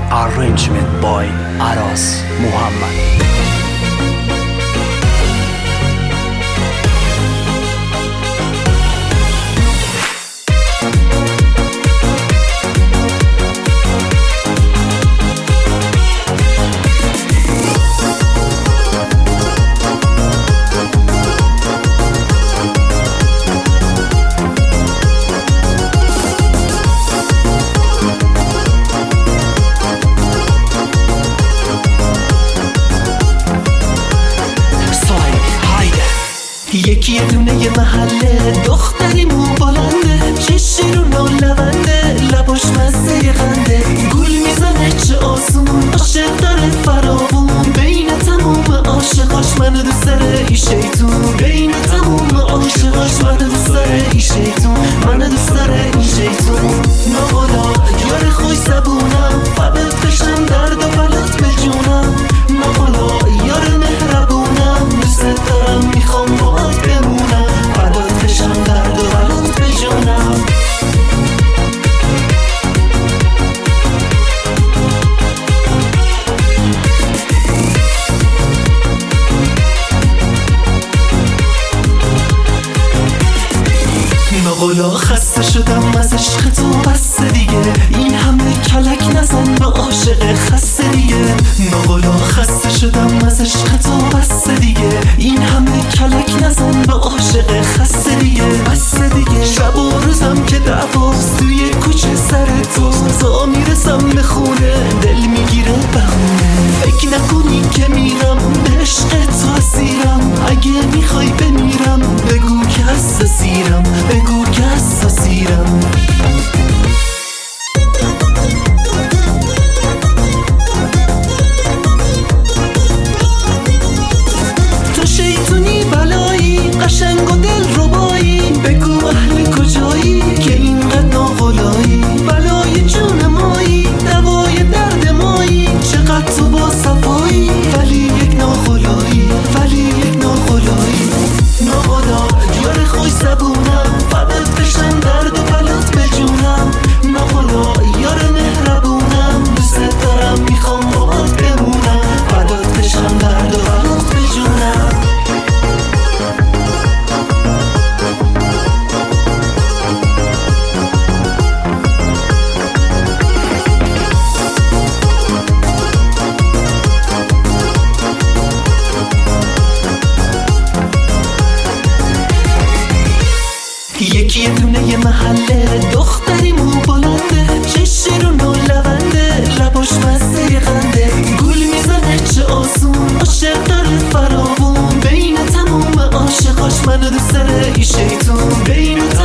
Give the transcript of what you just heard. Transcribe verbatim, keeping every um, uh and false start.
Arrangement by Aras Muhammad. یکی یه دونه یه محله دختری مو بلنده، چشی رو نولونده، لباش مزه یه خنده، گول میزنه چه آسون، عاشق داره فراوون، بین تموم عاشقاش منو دوست داره ای شیطون، بین تموم عاشقاش منو دوست داره ای شیطون، منو دوست داره ای شیطون. ناقلا یار خوش زبونم، فقط بشم درد و بلات به جونم، ناقلا یار مهربونم، دوست دارم میخوام باهات بمونم، فقط بشم درد و بلات به جونم. ناقلا خسته شدم از عشق تو، بس دیگه این همه کلک نزن به عاشق خسته دیگه. ناقلا خسته شدم از عشق تو، بس دیگه این همه کلک نزن به عاشق خسته دیگه، بس دیگه. شب و روزم که دعواست توی کوچه سر تو، تا میرسم به خونه دل میگیره بهونه، فکر نکنی که میرم به عشق تو اسیرم، اگه میخوای بمیرم بگو که حساسیرم، بگو که حساسیرم. تو شیطونی بلایی، قشنگ و دل ربایی، بگو اهل کجایی که اینقدر ناقلایی، بلای جون مایی، دوای درد مایی، چقدر تو با صفایی، ولی یک ناقلایی، ولی یک ناقلایی. ناقلا یار خوش زبونم، فقط بشم درد و بلات به جونم، ناقلا یار مهربونم، دوست دارم میخوام باهات بمونم، فقط بشم درد و بلات به جونم. یکی یه دونه یه محله دختری مو بلنده، چشی رو نولونده، لباش مزه یه خنده، گول میزنه چه آسون، عاشق داره فراوون، بین تموم عاشقاش منو دوست داره ای شیطون، بین